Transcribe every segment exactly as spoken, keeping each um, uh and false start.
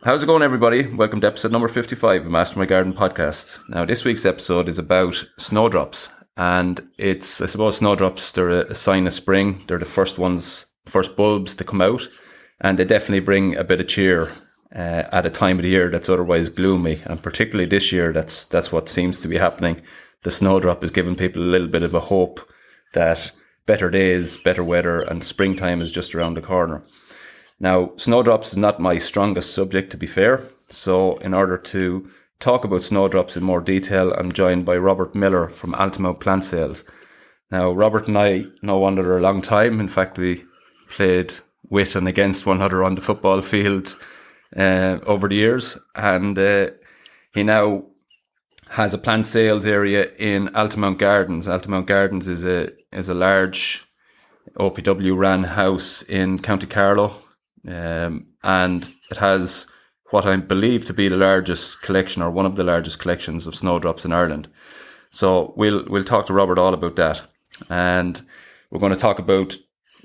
How's it going, everybody? Welcome to episode number fifty-five of Master My Garden podcast. Now, this week's episode is about snowdrops, and it's, I suppose, snowdrops, they're a, a sign of spring. They're the first ones, first bulbs to come out, and they definitely bring a bit of cheer uh, at a time of the year that's otherwise gloomy, and particularly this year, that's that's what seems to be happening. The snowdrop is giving people a little bit of a hope that better days, better weather, and springtime is just around the corner. Now, snowdrops is not my strongest subject, to be fair. So in order to talk about snowdrops in more detail, I'm joined by Robert Miller from Altamount Plant Sales. Now, Robert and I know one another a long time. In fact, we played with and against one another on the football field uh, over the years. And uh, he now has a plant sales area in Altamount Gardens. Altamount Gardens is a is a large O P W ran house in County Carlow. Um, and it has what I believe to be the largest collection, or one of the largest collections, of snowdrops in Ireland. So we'll we'll talk to Robert all about that, and we're going to talk about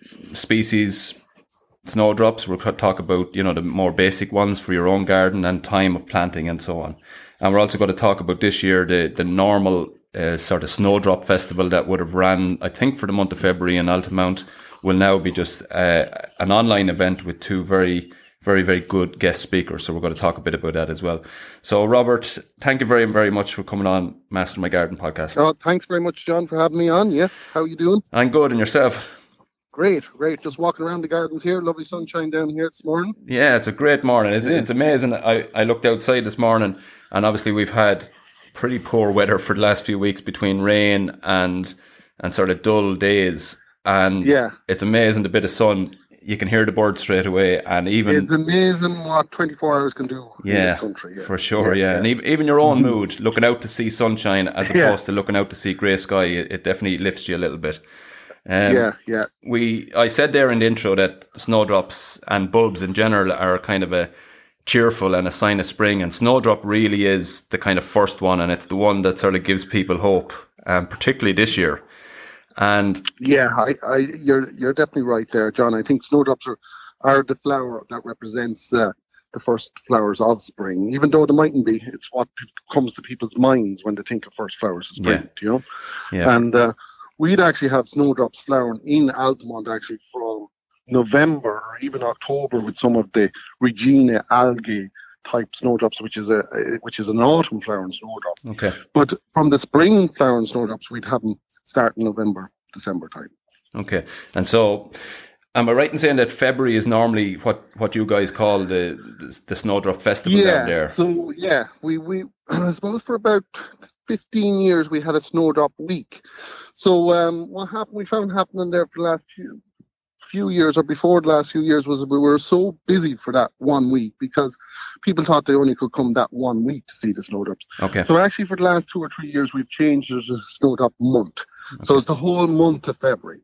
species snowdrops. We'll talk about, you know, the more basic ones for your own garden and time of planting and so on. And we're also going to talk about this year the the normal uh, sort of snowdrop festival that would have ran, I think, for the month of February in Altamount. Will now be just uh, an online event with two very, very, very good guest speakers. So we're going to talk a bit about that as well. So, Robert, thank you very, very much for coming on Master My Garden podcast. Oh, thanks very much, John, for having me on. Yes, how are you doing? I'm good, and yourself? Great, great. Just walking around the gardens here. Lovely sunshine down here this morning. Yeah, it's a great morning. It's, yeah. it's amazing. I, I looked outside this morning, and obviously we've had pretty poor weather for the last few weeks between rain and and sort of dull days. And yeah. It's amazing the bit of sun. You can hear the birds straight away, and even it's amazing what twenty-four hours can do yeah, in this country. Yeah, for sure. Yeah, yeah. yeah. And even, even your own mm-hmm. mood, looking out to see sunshine as opposed yeah. to looking out to see grey sky, it, it definitely lifts you a little bit. Um, yeah, yeah. We I said there in the intro that snowdrops and bulbs in general are kind of a cheerful and a sign of spring, and snowdrop really is the kind of first one, and it's the one that sort of gives people hope, um, particularly this year. And yeah, I, I, you're you're definitely right there, John. I think snowdrops are, are the flower that represents uh, the first flowers of spring. Even though they mightn't be, it's what comes to people's minds when they think of first flowers of spring. Yeah. You know, yeah. And uh, we'd actually have snowdrops flowering in Altamont actually from November or even October with some of the Regina algae type snowdrops, which is a, a which is an autumn flowering snowdrop. Okay. But from the spring flowering snowdrops, we'd have them start in November, December time. Okay. And so, am I right in saying that February is normally what, what you guys call the, the the Snowdrop Festival yeah, down there? So, yeah, we, we, I suppose for about fifteen years we had a Snowdrop Week. So, um, what happened, we found happening there for the last few, few years, or before the last few years, was we were so busy for that one week because people thought they only could come that one week to see the snowdrops. Okay. So actually for the last two or three years we've changed it to a snowdrop month. Okay. So it's the whole month of February.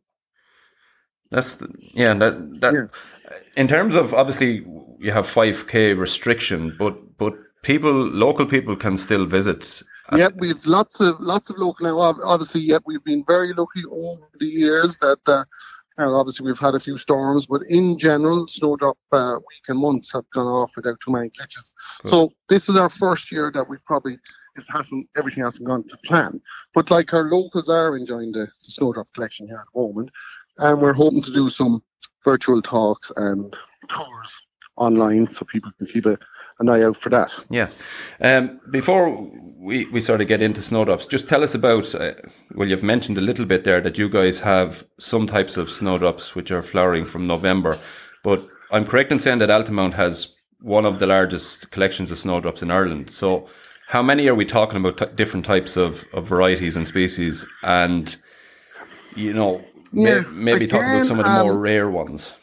That's the, yeah that that yeah. In terms of, obviously you have five K restriction, but but people local people can still visit. Yeah, we've lots of lots of local now. Obviously, yeah, we've been very lucky over the years that uh, And obviously, we've had a few storms, but in general, snowdrop uh, week and months have gone off without too many glitches. Good. So this is our first year that we probably it hasn't everything hasn't gone to plan. But like our locals are enjoying the, the snowdrop collection here at the moment, and we're hoping to do some virtual talks and tours online so people can keep a, an eye out for that. Yeah. Um, before we, we sort of get into snowdrops, just tell us about, uh, well, you've mentioned a little bit there that you guys have some types of snowdrops which are flowering from November, but I'm correct in saying that Altamount has one of the largest collections of snowdrops in Ireland. So how many are we talking about, t- different types of, of varieties and species? And, you know, yeah, may, maybe again, talk about some of the um, more rare ones.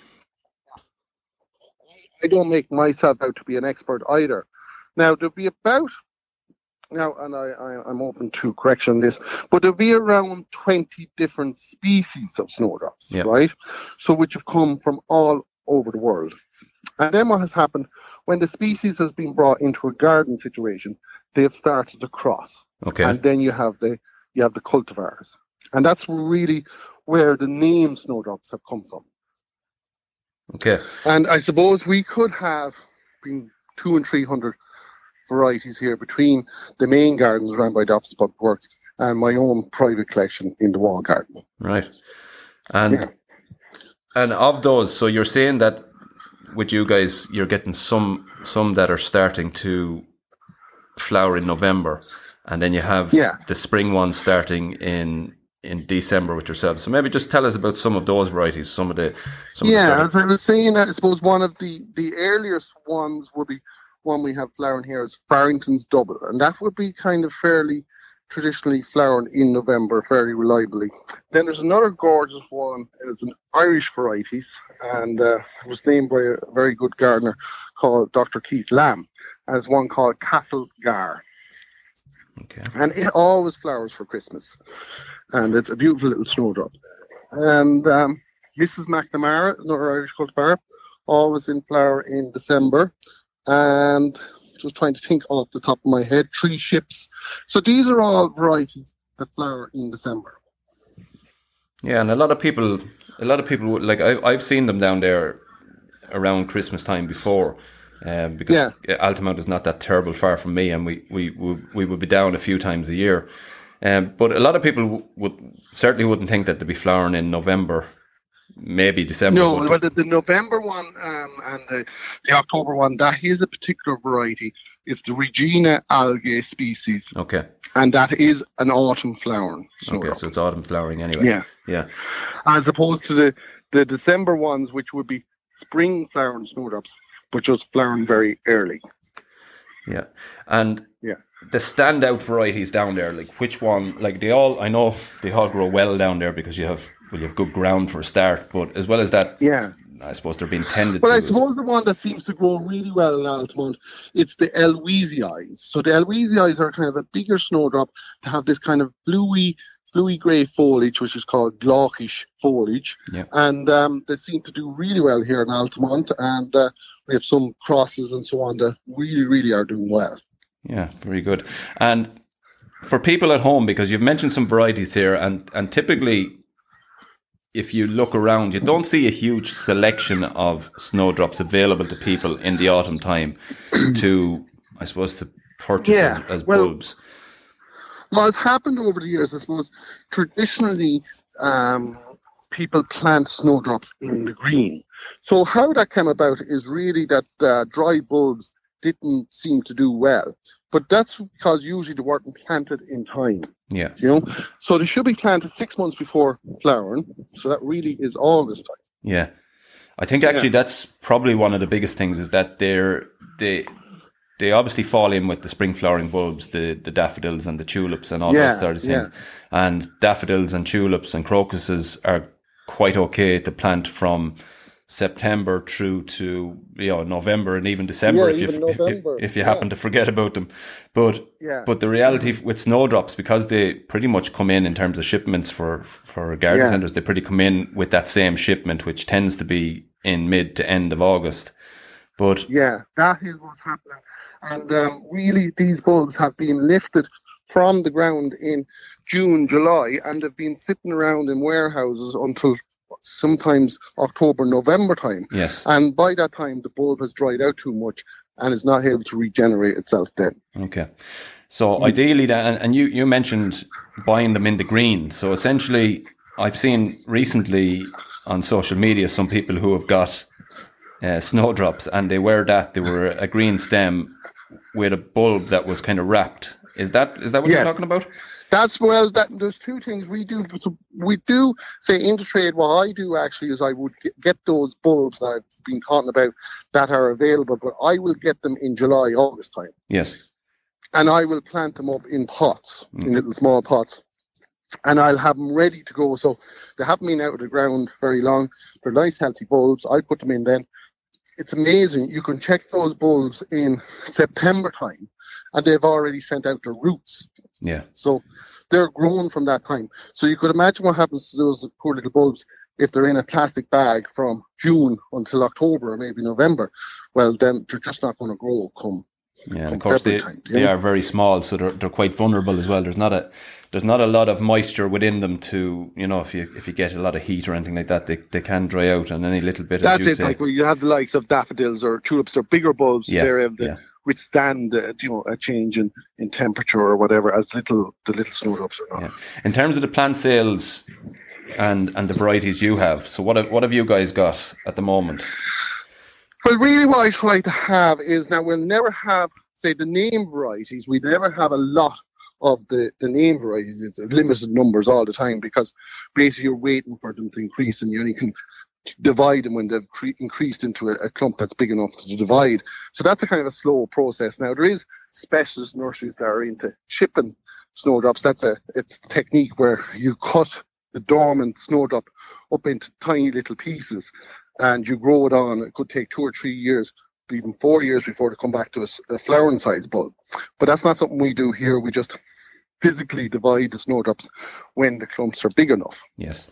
I don't make myself out to be an expert either. Now, there'll be about, now, and I, I, I'm open to correction on this, but there'll be around twenty different species of snowdrops, yep. right? So, which have come from all over the world. And then what has happened, when the species has been brought into a garden situation, they've started to cross. Okay. And then you have the you have the cultivars. And that's really where the name snowdrops have come from. Okay. And I suppose we could have been two and three hundred varieties here between the main gardens run by the Office of Public Works and my own private collection in the wall garden. Right. And yeah. and of those, so you're saying that with you guys, you're getting some some that are starting to flower in November, and then you have yeah. the spring ones starting in in December with yourselves. So maybe just tell us about some of those varieties, some of the some yeah. of the as I was saying, I suppose one of the the earliest ones would be one we have flowering here is Farrington's Double, and that would be kind of fairly traditionally flowering in November, very reliably. Then there's another gorgeous one. It's an Irish varieties, and uh, it was named by a very good gardener called Doctor Keith Lamb. And there's one called Castle Gar. Okay. And it always flowers for Christmas, and it's a beautiful little snowdrop. And um, Missus McNamara, another Irish cultivar, always in flower in December. And just trying to think off the top of my head, Three Ships. So these are all varieties that flower in December. Yeah, and a lot of people, a lot of people, like I, I've seen them down there around Christmas time before, um, because yeah. Altamont is not that terrible far from me, and we we we, we would be down a few times a year. Um, but a lot of people would certainly wouldn't think that they'd be flowering in November. Maybe December. No, well, the, the November one um, and the, the October one, that is a particular variety. It's the Regina algae species. Okay. And that is an autumn flowering. Okay, so it's autumn flowering anyway. Yeah. Yeah. As opposed to the, the December ones, which would be spring flowering snowdrops, but just flowering very early. Yeah. And yeah. the standout varieties down there, like which one, like they all, I know they all grow well down there because you have, well, you have good ground for a start, but as well as that, yeah, I suppose they're being tended well, to. I suppose the one that seems to grow really well in Altamont, it's the Eloisii. So the Eloisii are kind of a bigger snowdrop to have this kind of bluey, bluey grey foliage, which is called glaucish foliage. Yeah. And um, they seem to do really well here in Altamont, and uh, we have some crosses and so on that really, really are doing well. Yeah, very good. And for people at home, because you've mentioned some varieties here, and, and typically, if you look around, you don't see a huge selection of snowdrops available to people in the autumn time to, I suppose, to purchase yeah, as, as well, bulbs. Well, it's happened over the years, I suppose. Traditionally, um, people plant snowdrops in the green. So how that came about is really that uh, dry bulbs didn't seem to do well. But that's because usually they weren't planted in time. Yeah. You know, so they should be planted six months before flowering. So that really is August time. Yeah. I think actually yeah. that's probably one of the biggest things is that they're, they they obviously fall in with the spring flowering bulbs, the, the daffodils and the tulips and all yeah, those sort of things. Yeah. And daffodils and tulips and crocuses are quite okay to plant from September through to, you know, November and even December yeah, if, even you, November. if if you yeah. happen to forget about them. But yeah. but the reality with snowdrops, because they pretty much come in in terms of shipments for for garden yeah. centres, they pretty come in with that same shipment, which tends to be in mid to end of August. But yeah, that is what's happening. And um, really, these bulbs have been lifted from the ground in June, July, and they've been sitting around in warehouses until sometimes October, November time. Yes. And by that time, the bulb has dried out too much and is not able to regenerate itself then. Okay. So mm. ideally, then, and you, you mentioned buying them in the green. So essentially, I've seen recently on social media some people who have got uh, snowdrops and they were that, they were a green stem with a bulb that was kind of wrapped. Is that is that what yes. you're talking about? That's well. That there's two things we do. So we do say in the trade. What I do actually is I would get, get those bulbs that I've been talking about that are available, but I will get them in July, August time. Yes. And I will plant them up in pots, mm. in little small pots, and I'll have them ready to go. So they haven't been out of the ground very long. They're nice, healthy bulbs. I put them in then. It's amazing. You can check those bulbs in September time, and they've already sent out their roots. Yeah. So they're grown from that time. So you could imagine what happens to those poor little bulbs if they're in a plastic bag from June until October or maybe November. Well, then they're just not going to grow come Yeah, and of course they, time, they are very small, so they're they're quite vulnerable as well. There's not a there's not a lot of moisture within them to, you know, if you if you get a lot of heat or anything like that, they they can dry out, and any little bit. That's as you it. say, Like when you have the likes of daffodils or tulips, they're bigger bulbs. Yeah, They're able to yeah. withstand, uh, you know, a change in, in temperature or whatever, as little the little snowdrops are not. Yeah. In terms of the plant sales and and the varieties you have, so what have, what have you guys got at the moment? Well, really, what I try to have is now we'll never have, say, the name varieties. We never have a lot of the, the name varieties. It's limited numbers all the time because basically you're waiting for them to increase, and you only can divide them when they've cre- increased into a, a clump that's big enough to divide. So that's a kind of a slow process. Now, there is specialist nurseries that are into chipping snowdrops. That's a it's a technique where you cut the dormant snowdrop up into tiny little pieces and you grow it on. It could take two or three years, even four years before they come back to a, a flowering size bulb. But that's not something we do here. We just physically divide the snowdrops when the clumps are big enough. Yes.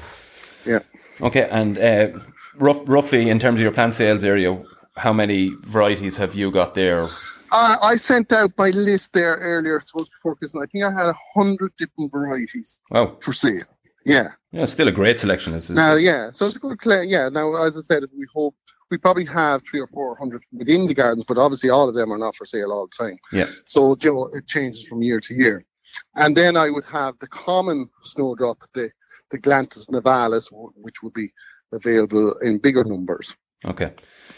Yeah. Okay, and uh, rough, roughly in terms of your plant sales area, how many varieties have you got there? Uh, I sent out my list there earlier, supposed before Christmas. I think I had a hundred different varieties Wow. for sale. Yeah. Yeah, it's still a great selection. It's, it's, Now, yeah, so it's a good claim. Yeah, now, as I said, we hope we probably have three or four hundred within the gardens, but obviously all of them are not for sale all the time. Yeah. So, you know, it changes from year to year. And then I would have the common snowdrop, the, the Glantus nivalis, which would be available in bigger numbers. Okay.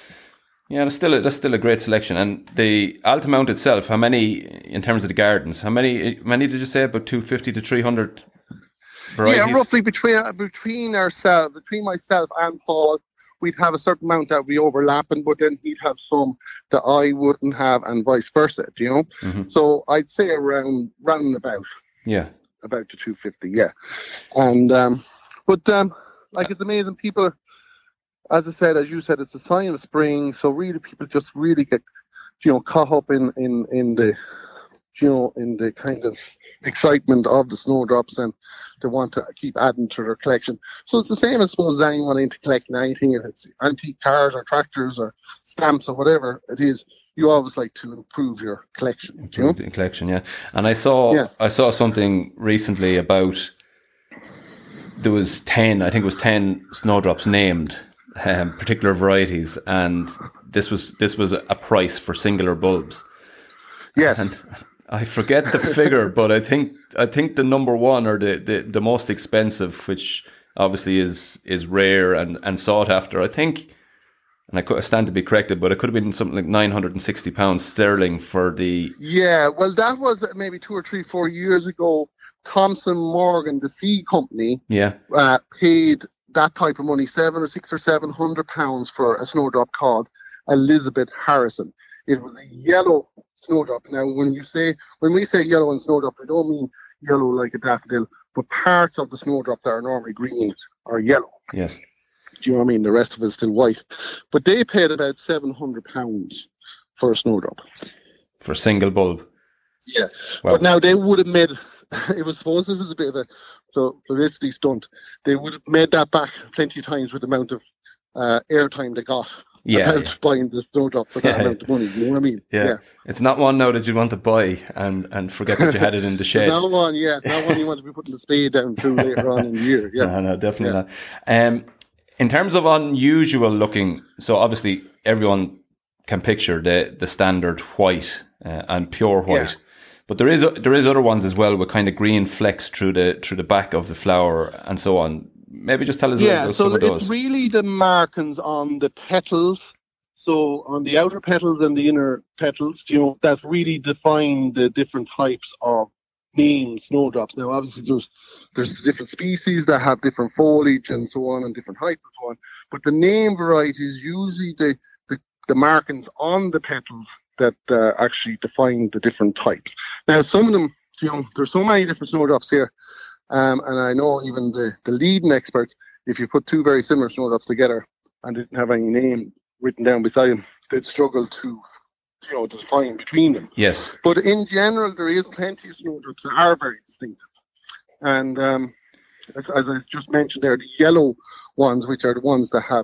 Yeah, that's still a, that's still a great selection. And the Altamount itself, how many in terms of the gardens? How many many did you say? About two fifty to three hundred varieties. Yeah, roughly between between ourselves, between myself and Paul, we'd have a certain amount that would be overlapping, but then he'd have some that I wouldn't have, and vice versa. Do you know? Mm-hmm. So I'd say around round about. Yeah. About the two fifty. Yeah, and um, but um, like it's amazing. People, as I said, as you said, it's a sign of spring. So really, people just really get, you know, caught up in in in the, you know, in the kind of excitement of the snowdrops, and they want to keep adding to their collection. So it's the same, I suppose, as anyone into collecting anything, if it's antique cars or tractors or stamps or whatever it is. You always like to improve your collection. Improve you know? the collection, yeah. And I saw yeah. I saw something recently about there was ten, I think it was ten snowdrops named, um, particular varieties, and this was this was a price for singular bulbs. Yes. And I forget the figure, but I think I think the number one or the, the, the most expensive, which obviously is is rare and, and sought after, I think, and I could stand to be corrected, but it could have been something like nine hundred and sixty pounds sterling for the. Yeah, well, that was maybe two or three, four years ago. Thomson Morgan, the seed company, yeah, uh, paid that type of money, seven or six or seven hundred pounds for a snowdrop called Elizabeth Harrison. It was a yellow snowdrop. Now, when you say when we say yellow and snowdrop, we don't mean yellow like a daffodil, but parts of the snowdrop that are normally green are yellow. Yes. Do you know what I mean? The rest of it is still white. But they paid about seven hundred pounds for a snowdrop. For a single bulb? Yeah. Wow. But now they would have made, it was supposed it was a bit of a so publicity stunt. They would have made that back plenty of times with the amount of uh, airtime they got yeah, about yeah. buying the snowdrop for that yeah. amount of money. You know what I mean? Yeah. yeah. It's not one now that you want to buy and, and forget that you had it in the shed. It's not one, yeah. It's not one you want to be putting the spade down to later on in the year. Yeah. No, no, definitely yeah. not. Um, In terms of unusual looking, so obviously everyone can picture the, the standard white uh, and pure white, yeah. but there is there is other ones as well with kind of green flecks through the through the back of the flower and so on. Maybe just tell us yeah, about so some of those. It's really the markings on the petals. So on the outer petals and the inner petals, you know, that really define the different types of named snowdrops. Now, obviously, there's there's different species that have different foliage and so on, and different heights and so on. But the name varieties, usually the the, the markings on the petals that uh, actually define the different types. Now, some of them, you know, there's so many different snowdrops here, um, and I know even the the leading experts, if you put two very similar snowdrops together and didn't have any name written down beside them, they'd struggle to, you know, define between them. Yes. But in general, there is plenty of snowdrops that are very distinctive. And um, as, as I just mentioned there, the yellow ones, which are the ones that have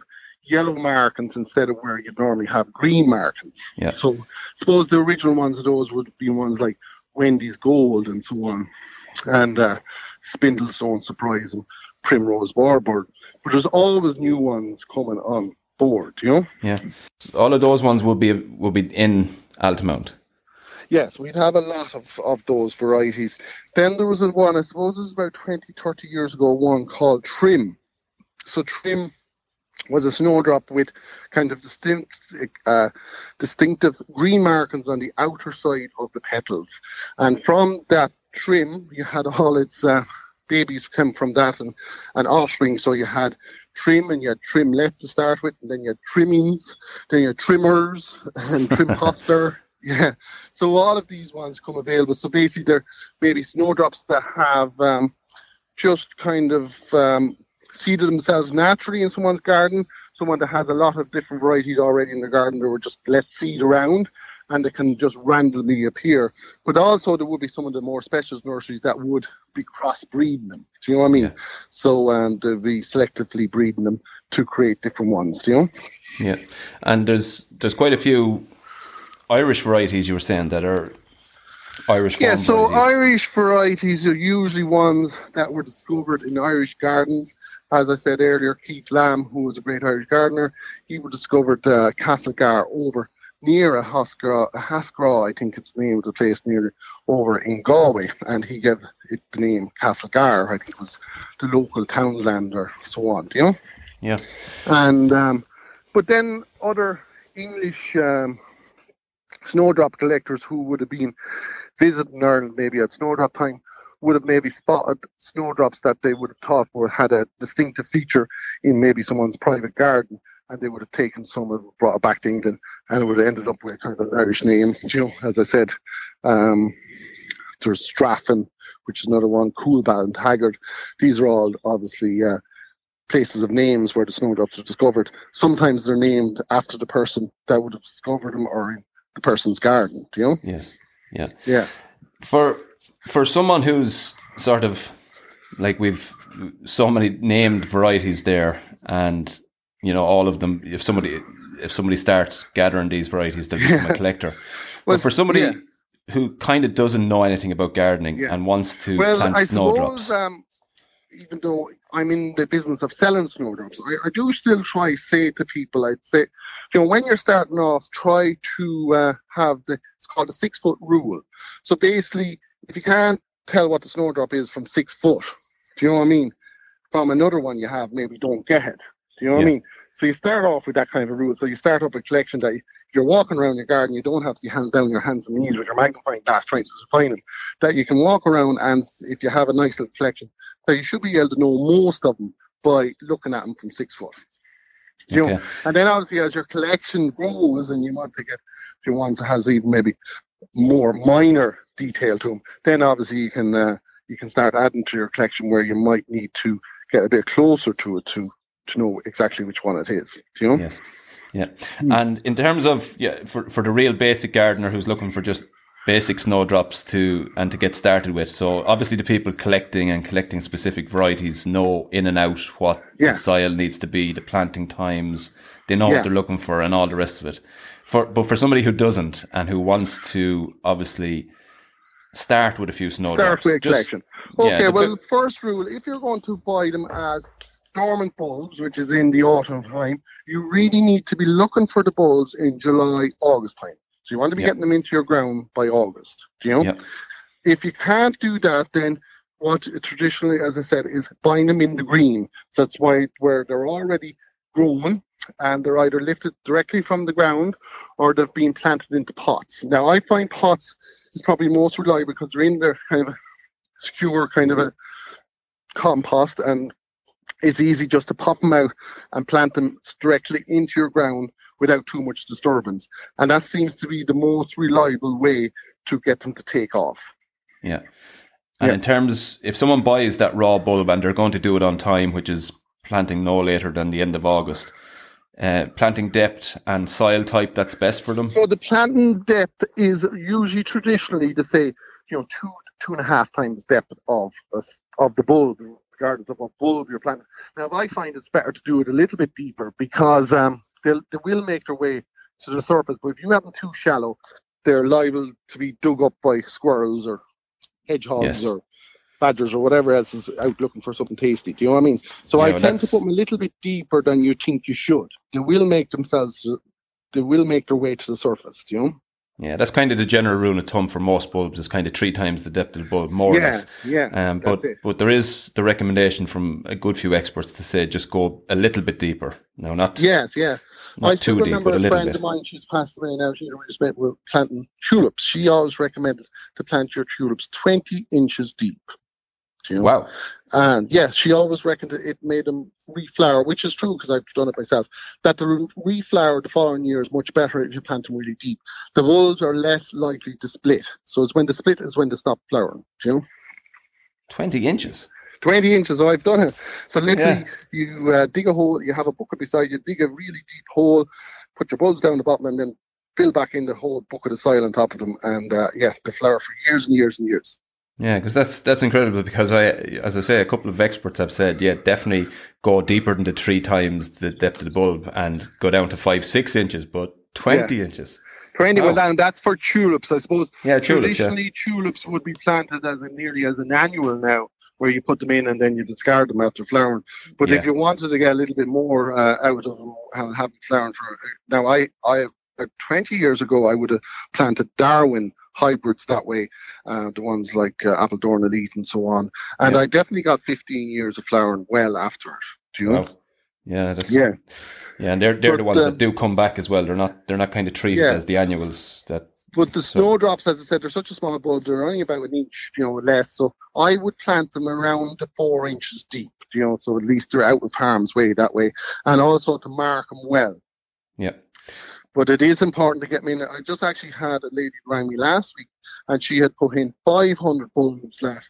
yellow markings instead of where you normally have green markings. Yeah. So suppose the original ones of those would be ones like Wendy's Gold and so on, and uh, Spindlestone Surprise and Primrose Warbird. But there's always new ones coming on board, you know? Yeah. All of those ones will be will be in Altamount. Yes, we'd have a lot of, of those varieties. Then there was a one, I suppose it was about twenty, thirty years ago, one called Trim. So Trim was a snowdrop with kind of distinct, uh, distinctive green markings on the outer side of the petals. And from that Trim, you had all its uh, babies come from that and, and offspring. So you had Trim and you had Trimlet to start with, and then you had Trimmings, then you had Trimmers and Trimposter. Yeah, so all of these ones come available. So basically they're maybe snowdrops that have um, just kind of um, seeded themselves naturally in someone's garden. Someone that has a lot of different varieties already in the garden, they were just let seed around and they can just randomly appear. But also there would be some of the more specialist nurseries that would be crossbreeding them. Do you know what I mean? Yeah. So um, they'll be selectively breeding them to create different ones, do you know? Yeah, and there's there's quite a few Irish varieties you were saying that are Irish Yeah, so varieties. Irish varieties are usually ones that were discovered in Irish gardens. As I said earlier, Keith Lamb, who was a great Irish gardener, he discovered uh, Castlegar over near a Haskra, a Haskra, I think it's the name of the place near over in Galway, and he gave it the name Castlegar. I think it was the local townland or so on, you know? Yeah. And, um, but then other English um, snowdrop collectors who would have been visiting Ireland maybe at snowdrop time would have maybe spotted snowdrops that they would have thought were had a distinctive feature in maybe someone's private garden, and they would have taken some and brought it back to England, and it would have ended up with kind of an Irish name. You know, as I said, um, there's Straffan, which is another one, Coolbad and Haggard. These are all obviously uh, places of names where the snowdrops are discovered. Sometimes they're named after the person that would have discovered them or in the person's garden, do you know? Yes. Yeah. Yeah. For for someone who's sort of like we've so many named varieties there, and you know all of them. If somebody if somebody starts gathering these varieties, they'll become a collector. Well, but for somebody yeah. who kind of doesn't know anything about gardening yeah. and wants to well, plant I snowdrops, suppose, um, even though I'm in the business of selling snowdrops, I, I do still try say to people, I'd say, you know, when you're starting off, try to uh, have the, it's called the six foot rule. So basically, if you can't tell what the snowdrop is from six foot, do you know what I mean? From another one you have, maybe don't get it. Do you know what yeah. I mean? So you start off with that kind of a rule. So you start up a collection that you, you're walking around your garden, you don't have to be hands down your hands and knees with your magnifying glass trying to define them. That you can walk around, and if you have a nice little collection, that you should be able to know most of them by looking at them from six foot. You okay. know, and then obviously as your collection grows and you want to get to ones that has even maybe more minor detail to them, then obviously you can uh, you can start adding to your collection where you might need to get a bit closer to it to to know exactly which one it is. Do you know? Yes. Yeah. Mm. And in terms of yeah, for for the real basic gardener who's looking for just basic snowdrops to and to get started with. So obviously the people collecting and collecting specific varieties know in and out what yeah. the soil needs to be, the planting times, they know yeah. what they're looking for and all the rest of it. For but for somebody who doesn't and who wants to obviously start with a few snowdrops. Start with a collection. Okay, yeah, well, b- first rule, if you're going to buy them as dormant bulbs, which is in the autumn time, you really need to be looking for the bulbs in July, August time. So you want to be yep. getting them into your ground by August, do you know? Yep. If you can't do that, then what traditionally, as I said, is buying them in the green. So that's why where they're already grown and they're either lifted directly from the ground or they've been planted into pots. Now, I find pots is probably most reliable because they're in their kind of a skewer kind of a compost, and it's easy just to pop them out and plant them directly into your ground without too much disturbance. And that seems to be the most reliable way to get them to take off. Yeah. And yeah. in terms, if someone buys that raw bulb and they're going to do it on time, which is planting no later than the end of August, uh, planting depth and soil type, that's best for them? So the planting depth is usually traditionally to say, you know, two, two and a half times depth of of the bulb regardless of what bulb you're planting. Now, I find it's better to do it a little bit deeper because um, they'll, they will make their way to the surface. But if you have them too shallow, they're liable to be dug up by squirrels or hedgehogs yes. or badgers or whatever else is out looking for something tasty. Do you know what I mean? So yeah, I well, tend that's... to put them a little bit deeper than you think you should. They will make themselves, they will make their way to the surface. Do you know? Yeah, that's kind of the general rule of thumb for most bulbs. It's kind of three times the depth of the bulb, more yeah, or less. Yeah, um, but but there is the recommendation from a good few experts to say just go a little bit deeper. No, not yes, yeah. Not I still too remember deep, but a, a little friend bit. of mine. She's passed away now. She respect with planting tulips. She always recommended to plant your tulips twenty inches deep. You know? Wow. And yeah, she always reckoned that it made them reflower, which is true because I've done it myself, that the reflower the following year is much better if you plant them really deep. The bulbs are less likely to split. So it's when the split is when they stop flowering. You know? twenty inches? twenty inches, oh, I've done it. So literally, yeah. you uh, dig a hole, you have a bucket beside you, dig a really deep hole, put your bulbs down the bottom and then fill back in the whole bucket of soil on top of them. And uh, yeah, they flower for years and years and years. Yeah, because that's that's incredible. Because I, as I say, a couple of experts have said, yeah, definitely go deeper than the three times the depth of the bulb and go down to five, six inches, but twenty yeah. inches. Twenty, wow. Well, and that's for tulips, I suppose. Yeah, tulips. Traditionally, yeah. tulips would be planted as a, nearly as an annual now, where you put them in and then you discard them after flowering. But yeah. if you wanted to get a little bit more uh, out of them, have them flowering for now, I, I uh, twenty years ago, I would have planted Darwin hybrids that way, uh, the ones like uh, Appledorn Elite and so on. And yeah. I definitely got fifteen years of flowering well after it. Do you know? Wow. Yeah, that's, yeah, yeah, and they're they're but, the ones uh, that do come back as well. They're not they're not kind of treated yeah. as the annuals that. But the so. snowdrops, as I said, they're such a small bulb. They're only about an inch, you know, less. So I would plant them around the four inches deep. You know, so at least they're out of harm's way that way, and also to mark them well. Yeah. But it is important to get me in. I just actually had a lady rang me last week, and she had put in five hundred bulbs last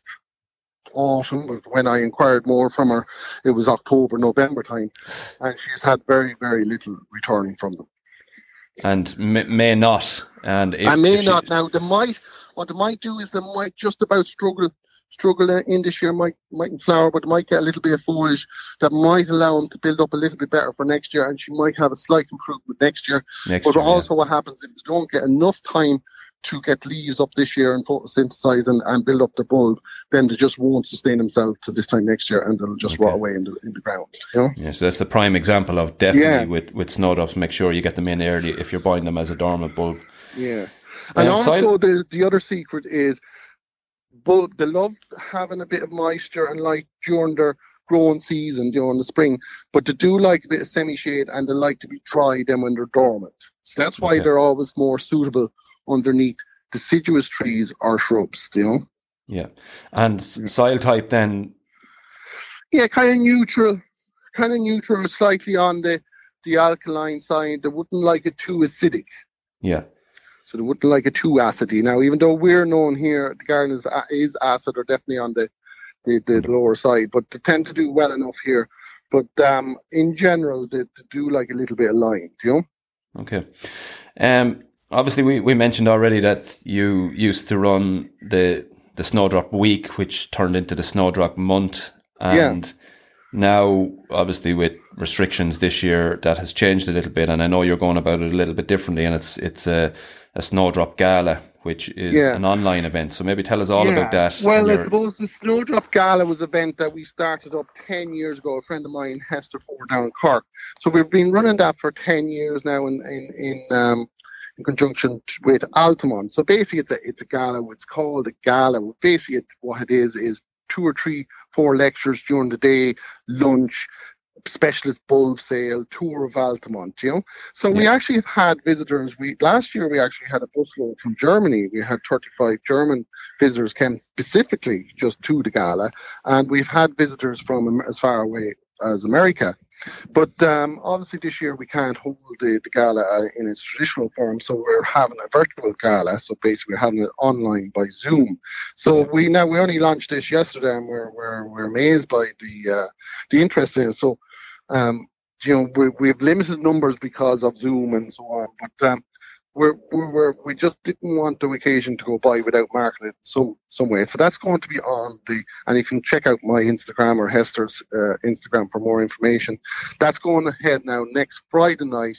autumn. But when I inquired more from her, it was October, November time, and she's had very, very little returning from them. And may, may not. And if, I may if not. she... Now, they might. What they might do is they might just about struggle. Struggle in this year, might mightn't flower, but might get a little bit of foliage that might allow them to build up a little bit better for next year, and she might have a slight improvement next year. Next but year, also, yeah. what happens if they don't get enough time to get leaves up this year and photosynthesize and, and build up the bulb, then they just won't sustain themselves to this time next year, and they'll just okay. rot away in the in the ground. You know? Yeah, so that's the prime example of definitely yeah. with with snowdrops. Make sure you get them in early if you're buying them as a dormant bulb. Yeah, and um, also soil- the the other secret is. Bulb, they love having a bit of moisture and light during their growing season, you know, in the spring. But they do like a bit of semi-shade, and they like to be dry then when they're dormant. So that's why okay. they're always more suitable underneath deciduous trees or shrubs, you know. Yeah, and yeah. soil type then. Yeah, kind of neutral, kind of neutral, slightly on the the alkaline side. They wouldn't like it too acidic. Yeah. So they wouldn't like it too acidy. Now, even though we're known here, the garden is, is acid or definitely on the, the, the lower side, but they tend to do well enough here. But um, in general, they, they do like a little bit of lime, you know? Okay. Um, obviously, we, we mentioned already that you used to run the the Snowdrop Week, which turned into the Snowdrop Month. And yeah. now, obviously, with restrictions this year, that has changed a little bit. And I know you're going about it a little bit differently. And it's it's a... a Snowdrop Gala, which is yeah. an online event. So maybe tell us all yeah. about that. Well, I suppose the Snowdrop Gala was an event that we started up ten years ago. A friend of mine, Hester Ford, down in Cork. So we've been running that for ten years now in in, in um in conjunction with Altamont. So basically, it's a it's a gala. It's called a gala. Basically, it's, what it is is two or three, four lectures during the day, lunch, specialist bulb sale, tour of Altamont, you know. So yeah. we actually have had visitors. We last year we actually had a busload from Germany. We had thirty-five German visitors came specifically just to the gala, and we've had visitors from as far away as America. But um, obviously this year we can't hold the, the gala uh, in its traditional form, so we're having a virtual gala. So basically we're having it online by Zoom. So we now we only launched this yesterday, and we're we're we're amazed by the uh, the interest in it. So um, you know we we have limited numbers because of Zoom and so on, but um, we're, we were we just didn't want the occasion to go by without marking it some some way. So that's going to be on the, and you can check out my Instagram or Hester's uh, Instagram for more information. That's going ahead now next Friday night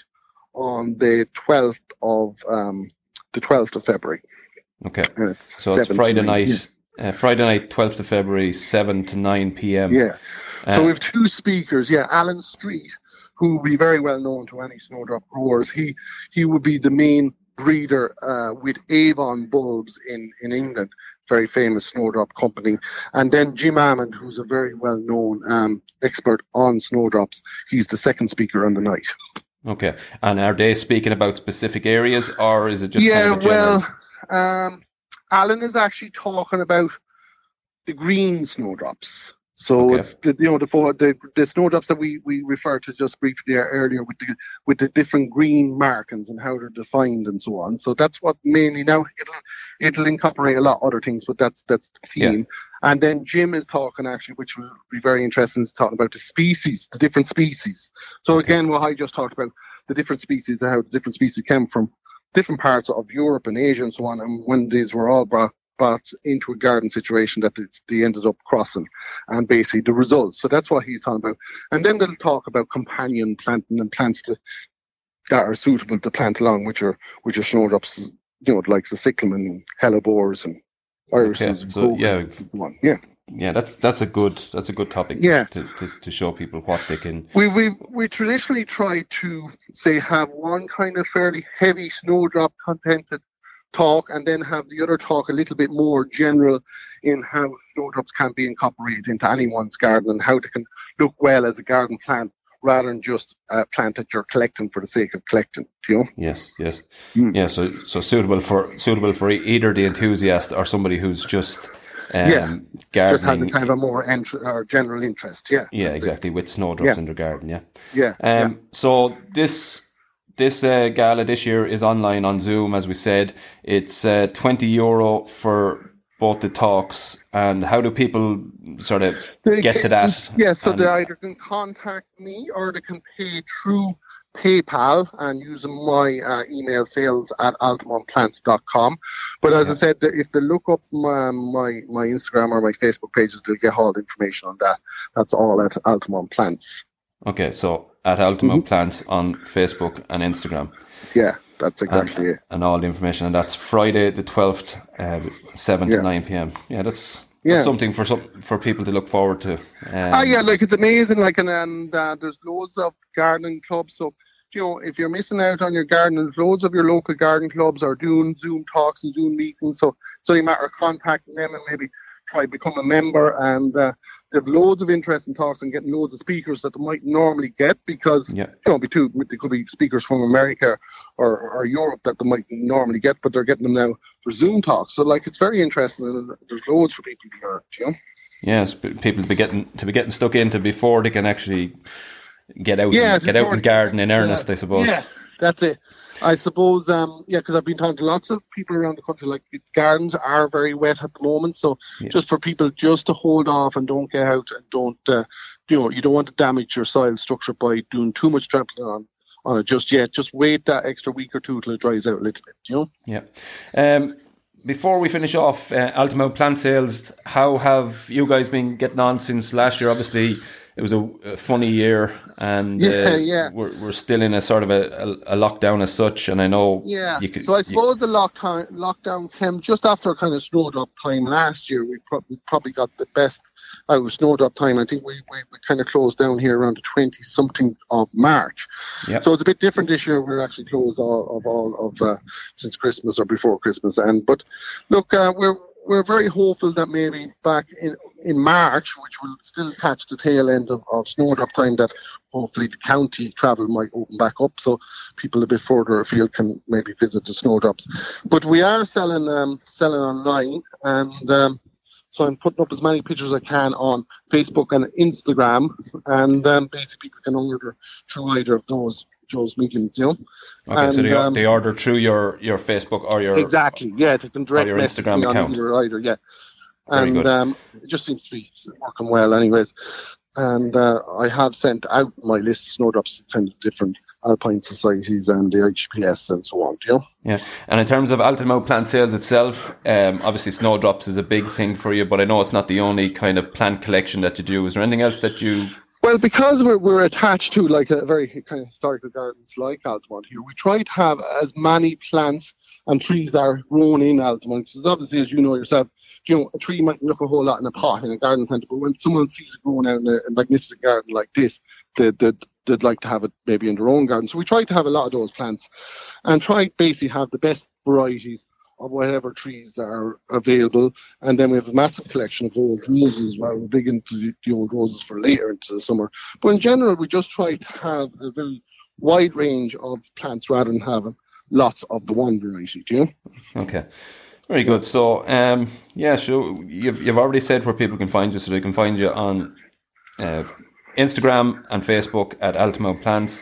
on the twelfth of um, the twelfth of February. Okay, and it's so it's Friday night, yeah. uh, Friday night, twelfth of February, seven to nine p.m. Yeah. Uh, so we have two speakers. Yeah, Alan Street, who will be very well known to any snowdrop growers. He he would be the main breeder uh, with Avon Bulbs in, in England, very famous snowdrop company. And then Jim Ammond, who's a very well known um, expert on snowdrops. He's the second speaker on the night. Okay. And are they speaking about specific areas, or is it just yeah, kind of a general? well, um, Alan is actually talking about the green snowdrops. So Okay. it's the, you know the, the the snowdrops that we, we referred to just briefly there earlier with the with the different green markings and how they're defined and so on. So that's what mainly now it'll it'll incorporate a lot of other things, but that's that's the theme. Yeah. And then Jim is talking actually, which will be very interesting, is talking about the species, the different species. So Okay. again, what I just talked about, the different species and how the different species came from different parts of Europe and Asia and so on, and when these were all brought brought into a garden situation that they, they ended up crossing, and basically the results. So that's what he's talking about. And then they'll talk about companion planting and plants to, that are suitable to plant along, which are which are snowdrops, you know, like the cyclamen, hellebores, and irises, Okay. and So, crocus yeah. and so on. Yeah. Yeah, that's that's a good that's a good topic Yeah. to, to to show people what they can. We we we traditionally try to say have one kind of fairly heavy snowdrop contented talk, and then have the other talk a little bit more general in how snowdrops can be incorporated into anyone's garden and how they can look well as a garden plant rather than just a plant that you're collecting for the sake of collecting. You know? Yes, yes, Mm. yeah. So so suitable for suitable for either the enthusiast or somebody who's just um, Yeah. gardening. Just has a kind of a more ent- or general interest. Yeah. Yeah, That's it. exactly, with snowdrops Yeah. in their garden. Yeah. Yeah. Um. yeah. So this this uh, gala this year is online on Zoom, as we said. It's uh, twenty euro for both the talks. And how do people sort of They get can- to that? Yeah, so And- they either can contact me or they can pay through PayPal and using my uh, email, sales at altamont plants dot com. But as Yeah. I said, if they look up my, my my Instagram or my Facebook pages, they'll get all the information on that. That's all at Altamont Plants. Okay, so at Altamont Mm-hmm. Plants on Facebook and Instagram. Yeah, that's exactly it. And all the information, and that's Friday the twelfth, uh, seven Yeah. to nine p.m. Yeah, that's, Yeah. that's something for some for people to look forward to. Um, Oh yeah, like it's amazing. Like and, and uh, there's loads of gardening clubs. So you know, if you're missing out on your garden, there's loads of your local garden clubs are doing Zoom talks and Zoom meetings. So it's only a matter of contacting them and maybe try to become a member. And uh, they have loads of interesting talks and getting loads of speakers that they might normally get because Yeah. you know, be too. They could be speakers from America or, or Europe that they might normally get, but they're getting them now for Zoom talks. So like it's very interesting, and there's loads for people to learn. You know. Yes, p- people to be getting to be getting stuck into before they can actually get out, Yeah, and, get out and garden in earnest, Yeah. I suppose. Yeah, that's it. I suppose, um, yeah, because I've been talking to lots of people around the country, like the gardens are very wet at the moment. So Yeah. just for people just to hold off and don't get out and don't, uh, you know, you don't want to damage your soil structure by doing too much trampling on, on it just yet. Just wait that extra week or two till it dries out a little bit, you know? Yeah. Um, before we finish off, uh, Altamont Plant Sales, how have you guys been getting on since last year? Obviously, it was a, a funny year, and Yeah, uh, yeah. We're, we're still in a sort of a, a, a lockdown as such, and I know Yeah. you could, so I you- suppose the lockdown lockdown came just after kind of snowdrop time last year. We, pro- we probably got the best out of snowdrop time. I think we, we, we kind of closed down here around the twenty something of March. Yeah. So it's a bit different this year. We're actually closed all of all of uh, since Christmas or before Christmas. And but look, uh, we're we're very hopeful that maybe back in, in March, which will still catch the tail end of, of snowdrop time, that hopefully the county travel might open back up so people a bit further afield can maybe visit the snowdrops. But we are selling um, selling online, and um, so I'm putting up as many pictures as I can on Facebook and Instagram, and um, basically people can order through either of those those mediums, you know. okay, so and, they, um, they order through your, your Facebook or your Exactly, yeah, they can direct your message Instagram me on account. either, either, yeah. Very And good. um, it just seems to be working well anyways. And uh, I have sent out my list of snowdrops, kind of different alpine societies and the I G P S and so on, you know. Yeah, and in terms of Altamount plant sales itself, um, obviously snowdrops is a big thing for you, but I know it's not the only kind of plant collection that you do. Is there anything else that you... Well, because we're, we're attached to like a very kind of historical gardens like Altamount here, we try to have as many plants and trees that are grown in Altamount. Because obviously, as you know yourself, you know, a tree might look a whole lot in a pot in a garden centre, but when someone sees it growing out in a, a magnificent garden like this, they, they, they'd like to have it maybe in their own garden. So we try to have a lot of those plants and try basically have the best varieties of whatever trees that are available. And then we have a massive collection of old roses as well. We're big into the, the old roses for later into the summer. But in general, we just try to have a very wide range of plants rather than having lots of the one variety, do you know? Okay. Very good. So, um, yeah, so you've, you've already said where people can find you. So they can find you on uh, Instagram and Facebook at Altamount Plants,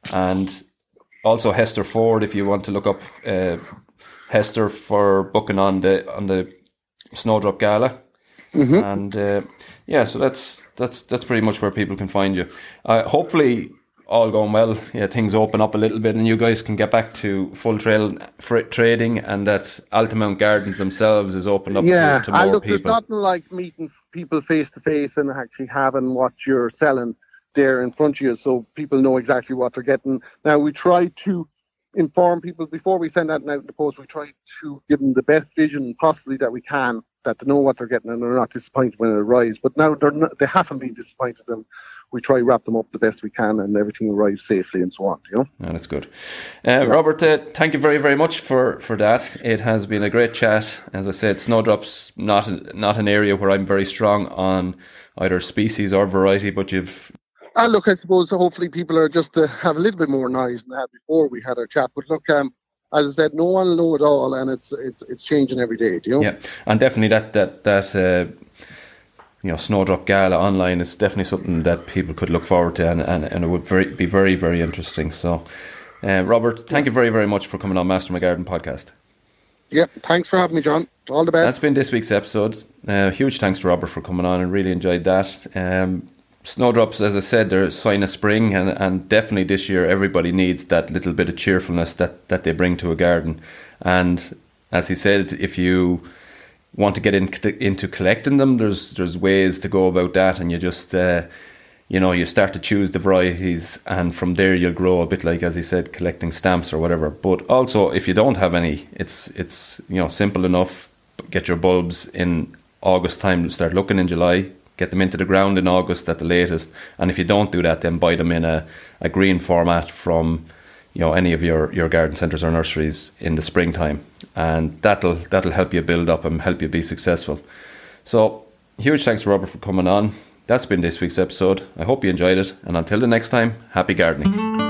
and also Hester Ford if you want to look up uh, Hester for booking on the on the Snowdrop Gala. Mm-hmm. And uh, yeah, so that's that's that's pretty much where people can find you. Uh, hopefully, all going well, yeah, things open up a little bit, and you guys can get back to full trail fr- trading, and that Altamount Gardens themselves is opened up yeah, to, to more and look, people. There's nothing like meeting people face to face and actually having what you're selling there in front of you, so people know exactly what they're getting. Now, we try to inform people before we send that out in the post. We try to give them the best vision possibly that we can, that they know what they're getting and they're not disappointed when it arrives. But now they're not, they haven't been disappointed, and we try to wrap them up the best we can and everything arrives safely and so on, you know. Yeah, that's good. Uh, Robert, uh, thank you very, very much for, for that. It has been a great chat. As I said, snowdrops, not, not an area where I'm very strong on either species or variety, but you've... And look, I suppose hopefully people are just to have a little bit more knowledge than they had before we had our chat. But look, um, as I said, no one will know it all, and it's it's it's changing every day, do you know? Yeah, and definitely that that that uh, you know, Snowdrop Gala online is definitely something that people could look forward to, and, and, and it would very, be very, very interesting. So, uh, Robert, thank you very, very much for coming on Master My Garden podcast. Yeah, thanks for having me, John. All the best. That's been this week's episode. Uh, huge thanks to Robert for coming on, and really enjoyed that. Um, Snowdrops, as I said, they're a sign of spring, and, and definitely this year everybody needs that little bit of cheerfulness that, that they bring to a garden. And as he said, if you want to get in, into collecting them, there's there's ways to go about that, and you just uh, you know you start to choose the varieties, and from there you'll grow a bit like, as he said, collecting stamps or whatever. But also, if you don't have any, it's it's you know simple enough. Get your bulbs in August time, start looking in July. Get them into the ground in August at the latest, and if you don't do that, then buy them in a, a green format from, you know, any of your, your garden centres or nurseries in the springtime, and that'll that'll help you build up and help you be successful. So, huge thanks to Robert for coming on. That's been this week's episode. I hope you enjoyed it, and until the next time, happy gardening.